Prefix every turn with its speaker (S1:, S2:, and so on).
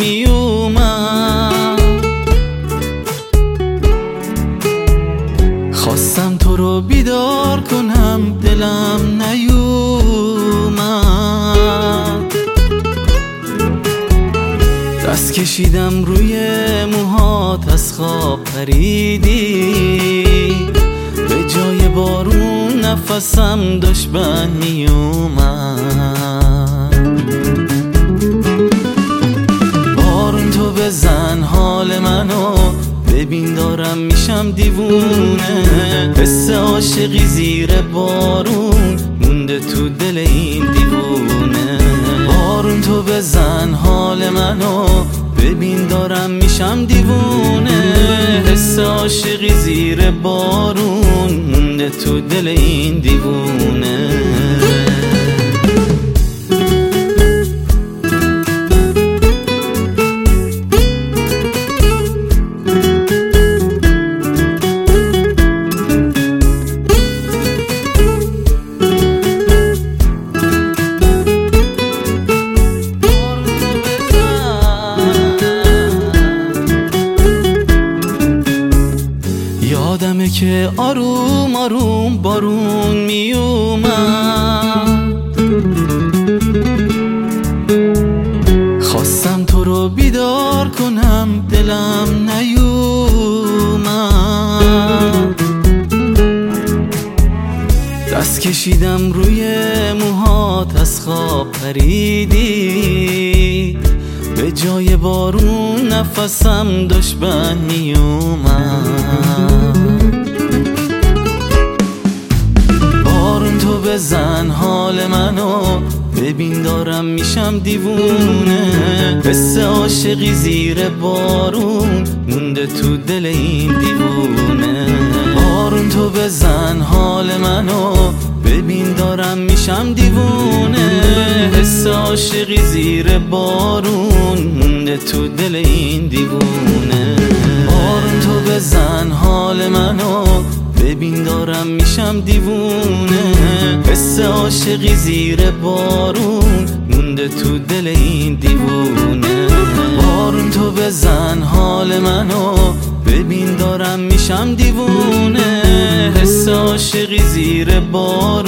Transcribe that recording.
S1: می اومد. خواستم تو رو بیدار کنم دلم نیومد. دست کشیدم روی موهات از خواب پریدی، به جای بارون نفسم داشت بند می اومد. بارون تو بزن حال منو ببین دارم میشم دیوونه. حس عاشقی زیر بارون مونده تو دل این دیوونه. بارون تو بزن حال منو ببین دارم میشم دیوونه. حس عاشقی زیر بارون مونده تو دل این دیوونه. یادمه که آروم آروم بارون می اومد. خواستم تو رو بیدار کنم دلم نیومد. دست کشیدم روی موهات از خواب پریدی، به جای بارون نفسم داشت بند می اومد. بارون تو بزن حال منو ببین دارم میشم دیوونه. حس عاشقی زیر بارون مونده تو دل این دیوونه. بارون تو بزن حال منو ببین دارم میشم دیوونه. حس عاشقی زیر بارون مونده تو دل این دیوونه. بارون تو بزن حال منو ببین دارم میشم دیوونه. حس عاشقی زیر بارون مونده تو دل این دیوونه. بارون تو بزن حال منو ببین دارم میشم دیوونه. حس عاشقی زیر بارون